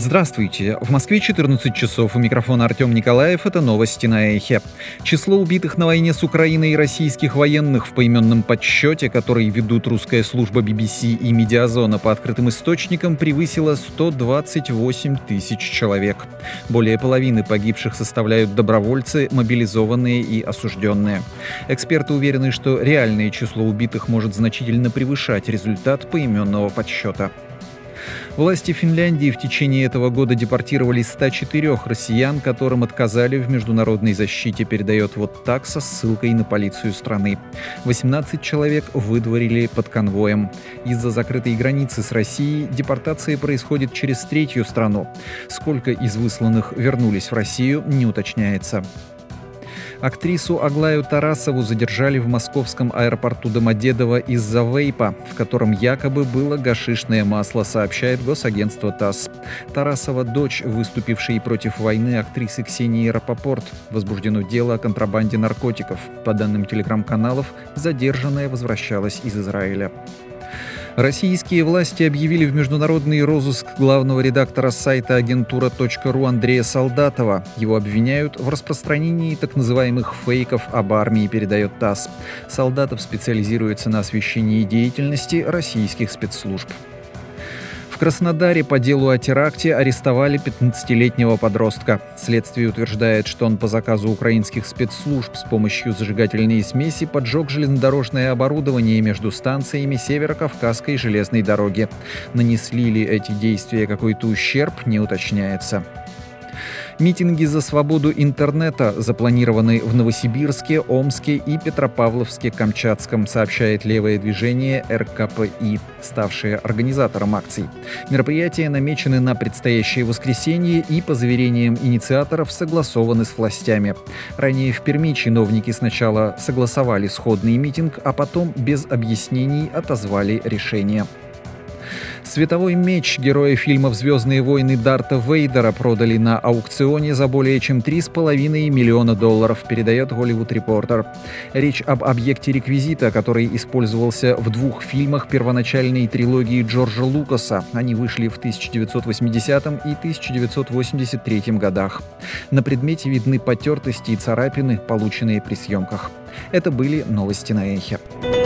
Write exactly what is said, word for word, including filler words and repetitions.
Здравствуйте. В Москве четырнадцать часов. У микрофона Артем Николаев. Это новости на Эхе. Число убитых на войне с Украиной и российских военных в поименном подсчете, который ведут русская служба би би си и Медиазона по открытым источникам, превысило сто двадцать восемь тысяч человек. Более половины погибших составляют добровольцы, мобилизованные и осужденные. Эксперты уверены, что реальное число убитых может значительно превышать результат поименного подсчета. Власти Финляндии в течение этого года депортировали ста четырёх россиян, которым отказали в международной защите, передает вот так со ссылкой на полицию страны. восемнадцать человек выдворили под конвоем. Из-за закрытой границы с Россией депортация происходит через третью страну. Сколько из высланных вернулись в Россию, не уточняется. Актрису Аглаю Тарасову задержали в московском аэропорту Домодедово из-за вейпа, в котором якобы было гашишное масло, сообщает госагентство ТАСС. Тарасова – дочь выступившей против войны актрисы Ксении Рапопорт. Возбуждено дело о контрабанде наркотиков. По данным телеграм-каналов, задержанная возвращалась из Израиля. Российские власти объявили в международный розыск главного редактора сайта агентура точка ру Андрея Солдатова. Его обвиняют в распространении так называемых фейков об армии, передает ТАСС. Солдатов специализируется на освещении деятельности российских спецслужб. В Краснодаре по делу о теракте арестовали пятнадцатилетнего подростка. Следствие утверждает, что он по заказу украинских спецслужб с помощью зажигательной смеси поджег железнодорожное оборудование между станциями Северо-Кавказской железной дороги. Нанесли ли эти действия какой-то ущерб, не уточняется. Митинги за свободу интернета запланированы в Новосибирске, Омске и Петропавловске-Камчатском, сообщает левое движение эр ка пэ и, ставшее организатором акций. Мероприятия намечены на предстоящее воскресенье и, по заверениям инициаторов, согласованы с властями. Ранее в Перми чиновники сначала согласовали сходный митинг, а потом без объяснений отозвали решение. Световой меч героя фильмов «Звездные войны» Дарта Вейдера продали на аукционе за более чем три с половиной миллиона долларов, передает Hollywood Reporter. Речь об объекте реквизита, который использовался в двух фильмах первоначальной трилогии Джорджа Лукаса. Они вышли в тысяча девятьсот восьмидесятом и тысяча девятьсот восемьдесят третьем годах. На предмете видны потертости и царапины, полученные при съемках. Это были новости на Эхе.